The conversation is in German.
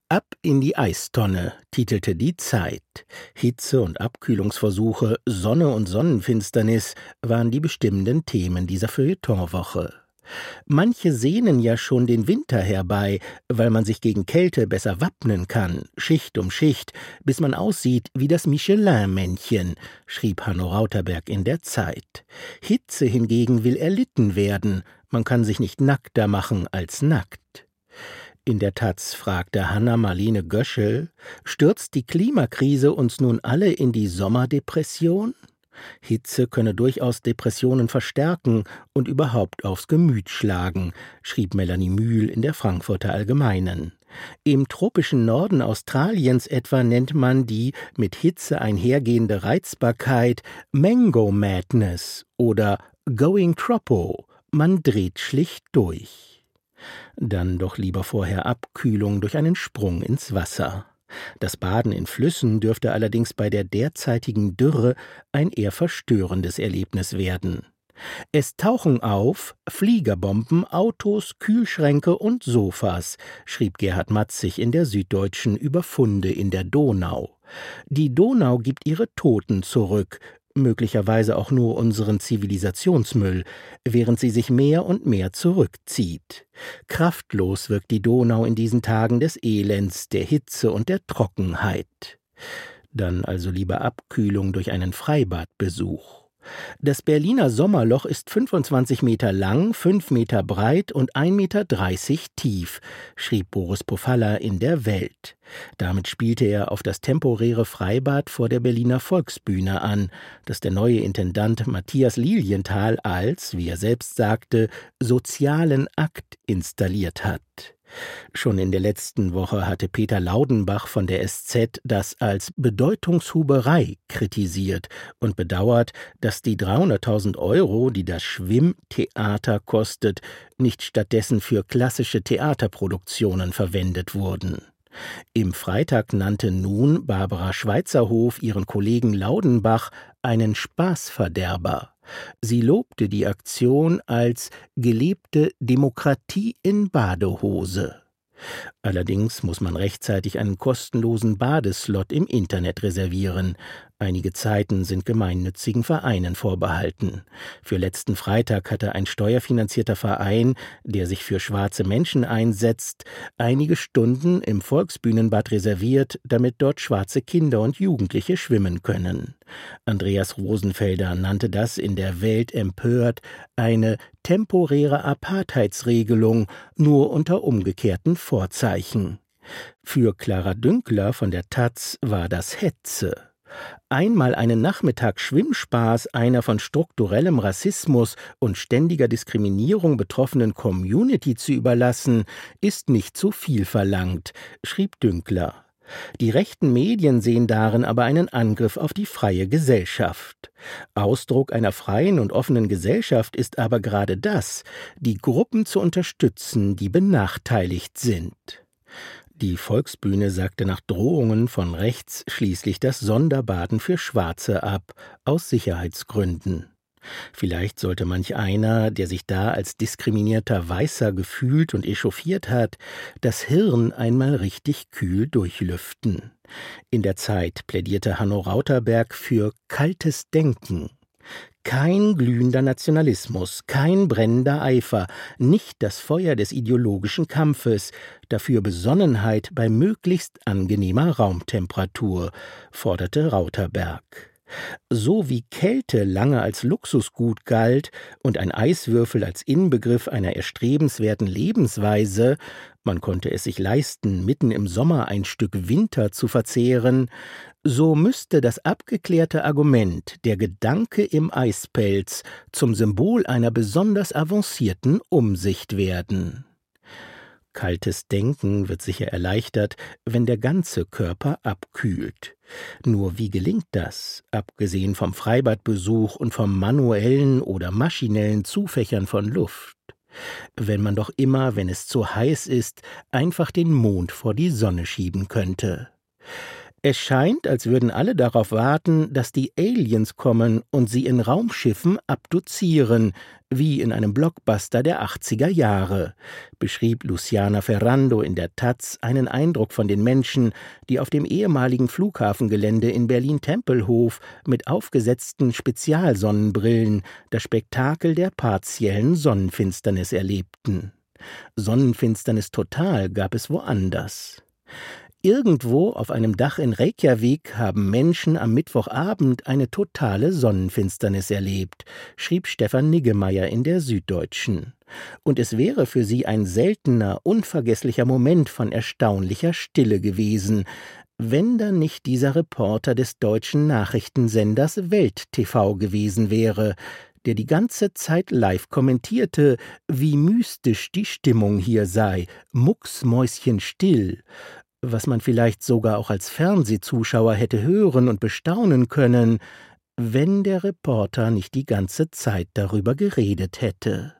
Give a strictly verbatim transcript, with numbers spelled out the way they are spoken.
Ab in die Eistonne, titelte die Zeit. Hitze- und Abkühlungsversuche, Sonne und Sonnenfinsternis waren die bestimmenden Themen dieser Feuilletonwoche. Manche sehnen ja schon den Winter herbei, weil man sich gegen Kälte besser wappnen kann, Schicht um Schicht, bis man aussieht wie das Michelin-Männchen, schrieb Hanno Rauterberg in der Zeit. Hitze hingegen will erlitten werden, man kann sich nicht nackter machen als nackt. In der Taz fragte Hanna-Marlene Göschel, stürzt die Klimakrise uns nun alle in die Sommerdepression? Hitze könne durchaus Depressionen verstärken und überhaupt aufs Gemüt schlagen, schrieb Melanie Mühl in der Frankfurter Allgemeinen. Im tropischen Norden Australiens etwa nennt man die mit Hitze einhergehende Reizbarkeit Mango Madness oder Going Tropo, man dreht schlicht durch. Dann doch lieber vorher Abkühlung durch einen Sprung ins Wasser. Das Baden in Flüssen dürfte allerdings bei der derzeitigen Dürre ein eher verstörendes Erlebnis werden. Es tauchen auf Fliegerbomben, Autos, Kühlschränke und Sofas, schrieb Gerhard Matzig in der Süddeutschen über Funde in der Donau. Die Donau gibt ihre Toten zurück, möglicherweise auch nur unseren Zivilisationsmüll, während sie sich mehr und mehr zurückzieht. Kraftlos wirkt die Donau in diesen Tagen des Elends, der Hitze und der Trockenheit. Dann also lieber Abkühlung durch einen Freibadbesuch. Das Berliner Sommerloch ist fünfundzwanzig Meter lang, fünf Meter breit und ein Meter dreißig tief, schrieb Boris Pofalla in der Welt. Damit spielte er auf das temporäre Freibad vor der Berliner Volksbühne an, das der neue Intendant Matthias Lilienthal als, wie er selbst sagte, sozialen Akt installiert hat. Schon in der letzten Woche hatte Peter Laudenbach von der S Z das als Bedeutungshuberei kritisiert und bedauert, dass die dreihunderttausend Euro, die das Schwimmtheater kostet, nicht stattdessen für klassische Theaterproduktionen verwendet wurden. Im Freitag nannte nun Barbara Schweizerhof ihren Kollegen Laudenbach einen Spaßverderber. Sie lobte die Aktion als gelebte Demokratie in Badehose. Allerdings muss man rechtzeitig einen kostenlosen Badeslot im Internet reservieren. Einige Zeiten sind gemeinnützigen Vereinen vorbehalten. Für letzten Freitag hatte ein steuerfinanzierter Verein, der sich für schwarze Menschen einsetzt, einige Stunden im Volksbühnenbad reserviert, damit dort schwarze Kinder und Jugendliche schwimmen können. Andreas Rosenfelder nannte das in der Welt empört eine temporäre Apartheidsregelung, nur unter umgekehrten Vorzeichen. Für Clara Dünkler von der Taz war das Hetze. Einmal einen Nachmittag Schwimmspaß einer von strukturellem Rassismus und ständiger Diskriminierung betroffenen Community zu überlassen, ist nicht zu viel verlangt, schrieb Dünkler. Die rechten Medien sehen darin aber einen Angriff auf die freie Gesellschaft. Ausdruck einer freien und offenen Gesellschaft ist aber gerade das, die Gruppen zu unterstützen, die benachteiligt sind. Die Volksbühne sagte nach Drohungen von rechts schließlich das Sonderbaden für Schwarze ab, aus Sicherheitsgründen. Vielleicht sollte manch einer, der sich da als diskriminierter Weißer gefühlt und echauffiert hat, das Hirn einmal richtig kühl durchlüften. In der Zeit plädierte Hanno Rauterberg für kaltes Denken. Kein glühender Nationalismus, kein brennender Eifer, nicht das Feuer des ideologischen Kampfes, dafür Besonnenheit bei möglichst angenehmer Raumtemperatur, forderte Rauterberg. So wie Kälte lange als Luxusgut galt und ein Eiswürfel als Inbegriff einer erstrebenswerten Lebensweise, man konnte es sich leisten, mitten im Sommer ein Stück Winter zu verzehren, so müsste das abgeklärte Argument, der Gedanke im Eispelz, zum Symbol einer besonders avancierten Umsicht werden. Kaltes Denken wird sicher erleichtert, wenn der ganze Körper abkühlt. Nur wie gelingt das, abgesehen vom Freibadbesuch und vom manuellen oder maschinellen Zufächern von Luft? Wenn man doch immer, wenn es zu heiß ist, einfach den Mond vor die Sonne schieben könnte. Es scheint, als würden alle darauf warten, dass die Aliens kommen und sie in Raumschiffen abduzieren, wie in einem Blockbuster der achtziger Jahre, beschrieb Luciana Ferrando in der Taz einen Eindruck von den Menschen, die auf dem ehemaligen Flughafengelände in Berlin-Tempelhof mit aufgesetzten Spezialsonnenbrillen das Spektakel der partiellen Sonnenfinsternis erlebten. Sonnenfinsternis total gab es woanders. Irgendwo auf einem Dach in Reykjavik haben Menschen am Mittwochabend eine totale Sonnenfinsternis erlebt, schrieb Stefan Niggemeier in der Süddeutschen. Und es wäre für sie ein seltener, unvergesslicher Moment von erstaunlicher Stille gewesen, wenn da nicht dieser Reporter des deutschen Nachrichtensenders Welt T V gewesen wäre, der die ganze Zeit live kommentierte, wie mystisch die Stimmung hier sei, mucksmäuschenstill, was man vielleicht sogar auch als Fernsehzuschauer hätte hören und bestaunen können, wenn der Reporter nicht die ganze Zeit darüber geredet hätte.